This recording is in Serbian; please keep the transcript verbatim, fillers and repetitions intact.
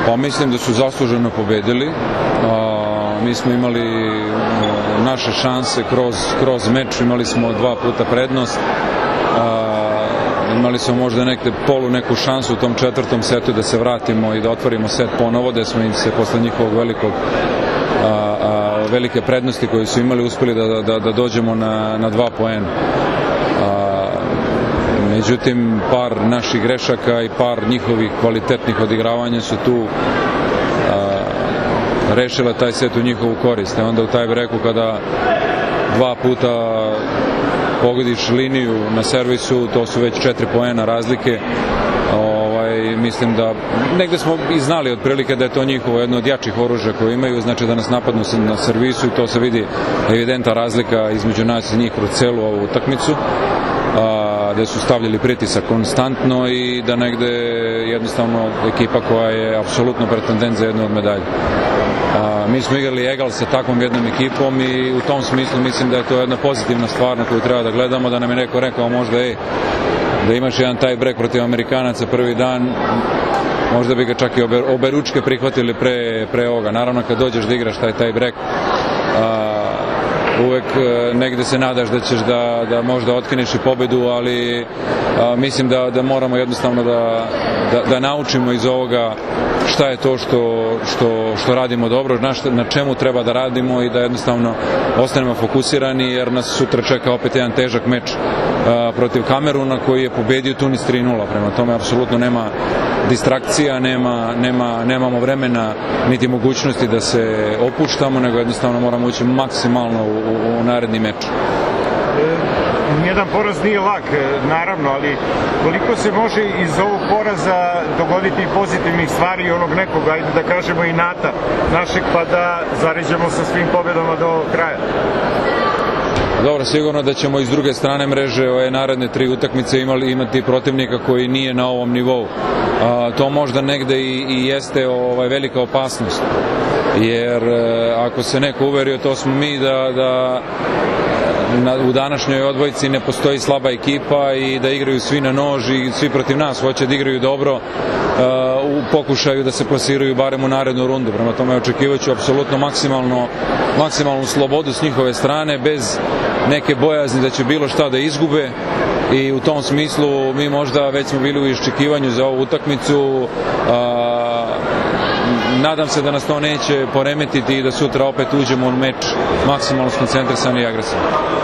Pa mislim da su zasluženo pobedili. A, mi smo imali naše šanse kroz, kroz meč, imali smo dva puta prednost. A, imali smo možda neke, polu neku šansu u tom četvrtom setu da se vratimo i da otvorimo set ponovo, da smo im se posle njihovog velikog a, a, velike prednosti koje su imali uspeli da, da, da dođemo na, na dva poena. Međutim, par naših grešaka i par njihovih kvalitetnih odigravanja su tu a, rešila taj set u njihovu korist. E onda u taj breku kada dva puta pogodiš liniju na servisu, to su već četiri poena razlike. Ovaj, mislim da negde smo i znali otprilike da je to njihovo jedno od jačih oružja koje imaju, znači da nas napadnu na servisu i to se vidi evidentna razlika između nas i njih kroz celu ovu utakmicu. A, gde su stavljali pritisak konstantno i da negde jednostavno ekipa koja je apsolutno pretendent za jednu od medalja. A, mi smo igrali egal sa takvom jednom ekipom i u tom smislu mislim da je to jedna pozitivna stvar na koju treba da gledamo, da nam je neko rekao možda ej, da imaš jedan taj break protiv Amerikanaca prvi dan, možda bi ga čak i obe, obe ručke prihvatili pre, pre ovoga. Naravno kad dođeš da igraš taj, taj break, a, uvek negde se nadaš da ćeš da, da možda otkineš i pobedu, ali a, mislim da, da moramo jednostavno da, da, da naučimo iz ovoga šta je to što, što, što radimo dobro, na, šta, na čemu treba da radimo i da jednostavno ostanemo fokusirani, jer nas sutra čeka opet jedan težak meč a, protiv Kameruna koji je pobedio Tunis tri nula. Prema tome apsolutno nema distrakcija, nema, nema, nemamo vremena niti mogućnosti da se opuštamo, nego jednostavno moramo ući maksimalno u, u, u naredni meč. Nijedan poraz nije lak, naravno, ali koliko se može iz ovog poraza dogoditi pozitivnih stvari i onog nekog, ajde da kažemo, inata našeg, pa da zaređemo sa svim pobedama do kraja? Dobro, sigurno da ćemo iz druge strane mreže ove naredne tri utakmice imali, imati protivnika koji nije na ovom nivou. A, to možda negde i, i jeste ovaj, velika opasnost, jer e, ako se neko uverio, to smo mi da, da na, u današnjoj odbojci ne postoji slaba ekipa i da igraju svi na nož i svi protiv nas hoće da igraju dobro, u pokušaju da se plasiraju barem u narednu rundu. Prema tome očekivaću apsolutno maksimalno, maksimalnu slobodu s njihove strane, bez neke bojazni da će bilo šta da izgube, i u tom smislu mi možda već smo bili u iščekivanju za ovu utakmicu. A, nadam se da nas to neće poremetiti i da sutra opet uđemo u meč maksimalno skoncentrisani i agresivni.